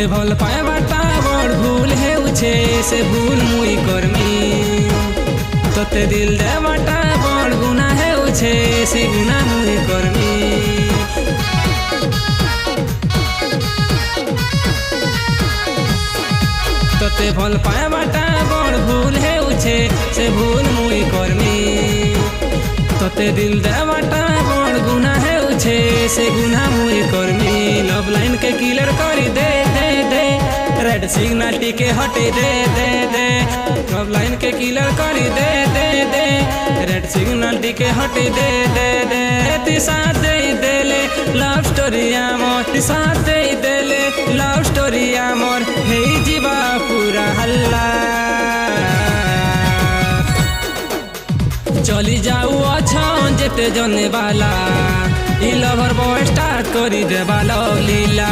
तोते भल पाएबाटा बड़ भूल हेउछे से भूल मुई करमी तोते दिल देबाटा बड़ गुना हेउछे से गुना मुई करमी तोते भल पाएबाटा बड़ भूल हेउछे से भूल मुई करमी तोते दिल देबाटा बड़ गुना हेउछे से गुना मुई करमी लव लाइन के क्लियर करी दे दे दे रेड सिग्नल टिके हटे दे दे दे लव लाइन के क्लियर करी दे दे दे रेड सिग्नल टिके हटे दे दे दे ती साथ दे देले लव स्टोरी आमर ती साथ दे देले लव स्टोरी आमर हे जीवा पूरा हल्ला चली जाऊ अच्छा जेते जने वाला ई लवर बॉय स्टार्ट करी देबा लव लीला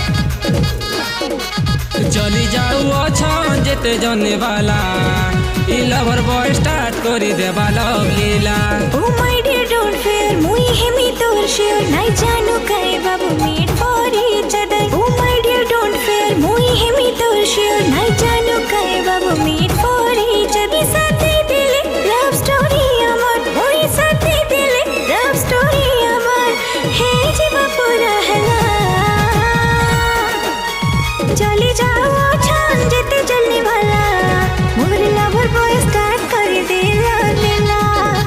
चली जाऊ अच्छा जेते जने वाला ई लवर बॉय स्टार्ट करी देबा लव लीला oh my dear don't fair मुई हेमी तोर शेयर नहीं जानू काहे बाबू made for each other oh my dear don't fair मुई हेमी तोर शेयर नहीं जानू काहे बाबू मेड फॉर ईच अदर साथे दिले लव स्टोरी अमर मुई साथे दिले लव स्टोरी अमर हे जीवा पूरा हला चली जाओ छान जेते चलने वाला मोर लवर बॉय स्टार्ट कर दे लीला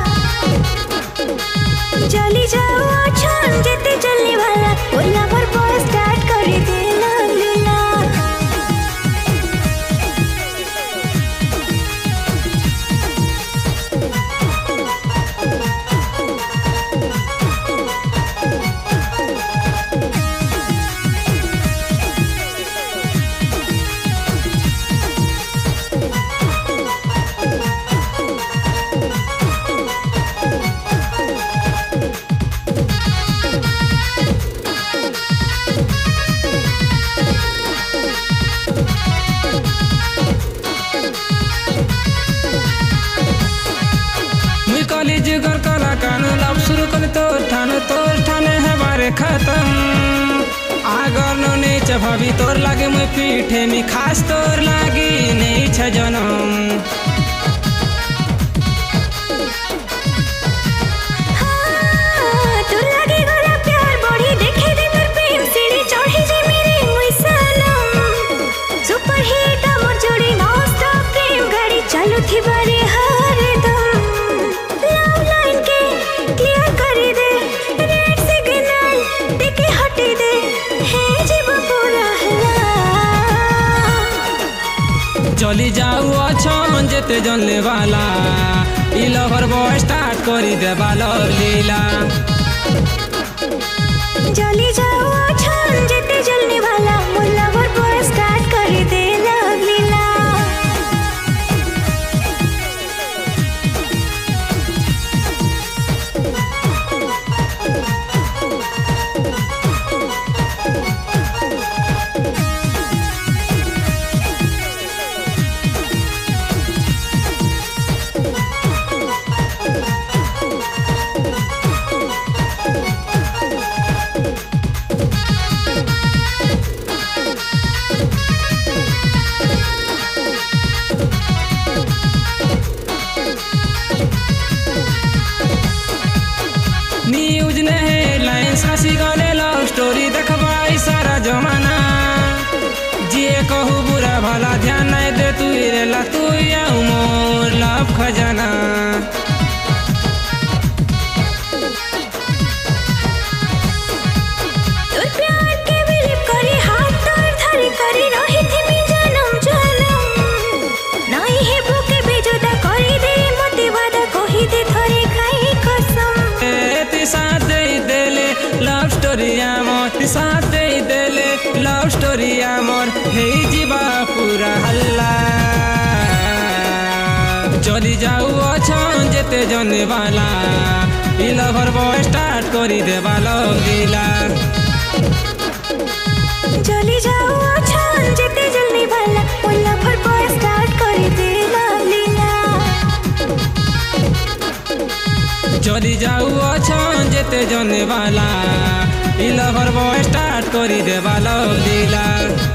चली जाओ छान जेते चलने वाला मोर लवर बॉय स्टार्ट कर दे लीला कॉलेज कर कला कानू लव शुरू कर तोर ठाने है बारे खत्म आगर नो नीच भाभी तोर लागे मुई पीठे में खास तोर लागी नहीं छ जनम तोर लागे गोरा प्यार बड़ी देखे दे तोर प्रेम सीढ़ी चढ़ी जे मेरे मुई सनम सुपर हिट अमर जोड़ी नॉन स्टॉप प्रेम गाड़ी चालू थी बारे हरदम लव लाइन के क्लियर कर दे रेड सिग्नल देके हटे दे हे जीवा पूरा हला चली जाऊ अच्छा जेते जनले वाला ई लवर बॉय स्टार्ट करी देबा लव लीला चली जाओ छान जेते चलने वाला मोर लवर बॉय स्टार्ट कर दे लव लीला न्यूज ने हेडलाइंस हसी गले लव स्टोरी देखबाई सारा जमाना जिए कहू बुरा भला ध्यान नहीं दे तू रेला तू या मोर लव खजाना तोर प्यार के बिलीव करी हाथ तोर धरी करी रही थी मी जन्म जन्म नहीं है भूखे बेजुदा करी दे मते वादा कही दे थरे खाई कसम ती साथ दे देले लव स्टोरी आमर ती साथ दे देले लव स्टोरी आमर हे जीवा पूरा हल्ला चली जाऊ अच्छा जेते जने वाला ई लवर बॉय स्टार्ट करी देबा लव लीला चली जाओ छान जेते जलने वाला मोर लवर बॉय स्टार्ट कर दे लव लीला चली जाऊ अच्छा जेते जने वाला ई लवर बॉय स्टार्ट करी देबा लव लीला।